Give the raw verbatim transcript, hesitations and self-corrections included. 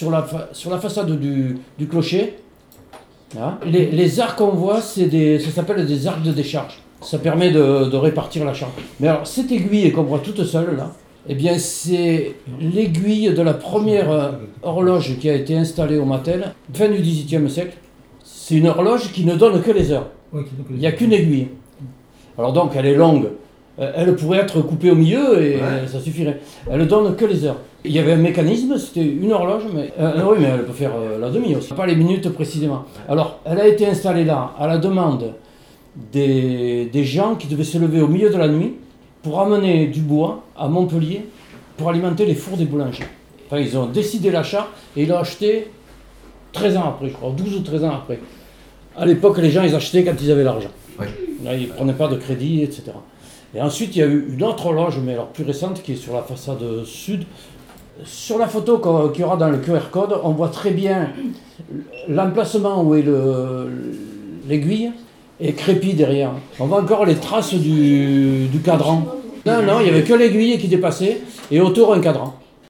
sur la, fa- sur la façade du, du clocher, hein, les, les arcs qu'on voit, c'est des, ça s'appelle des arcs de décharge. Ça permet de, de répartir la charge. Mais alors, cette aiguille qu'on voit toute seule là, eh bien, c'est l'aiguille de la première euh, horloge qui a été installée au Mattel, fin du dix-huitième siècle. C'est une horloge qui ne donne que les heures. Il n'y a qu'une aiguille. Alors donc, elle est longue. Elle pourrait être coupée au milieu et ouais. ça suffirait. Elle ne donne que les heures. Il y avait un mécanisme, c'était une horloge, mais euh, oui, mais elle peut faire euh, la demi aussi, pas les minutes précisément. Alors, elle a été installée là à la demande des, des gens qui devaient se lever au milieu de la nuit pour amener du bois à Montpellier pour alimenter les fours des boulangers. Enfin, ils ont décidé l'achat et ils l'ont acheté treize ans après, je crois, douze ou treize ans après. À l'époque, les gens, ils achetaient quand ils avaient l'argent. Ouais. Là, ils ne prenaient pas de crédit, et cetera. Et ensuite, il y a eu une autre horloge, mais alors plus récente, qui est sur la façade sud. Sur la photo qu'il y aura dans le Q R code, on voit très bien l'emplacement où est le, l'aiguille et crépi derrière. On voit encore les traces du, du cadran. Non, non, il n'y avait que l'aiguille qui dépassait et autour un cadran.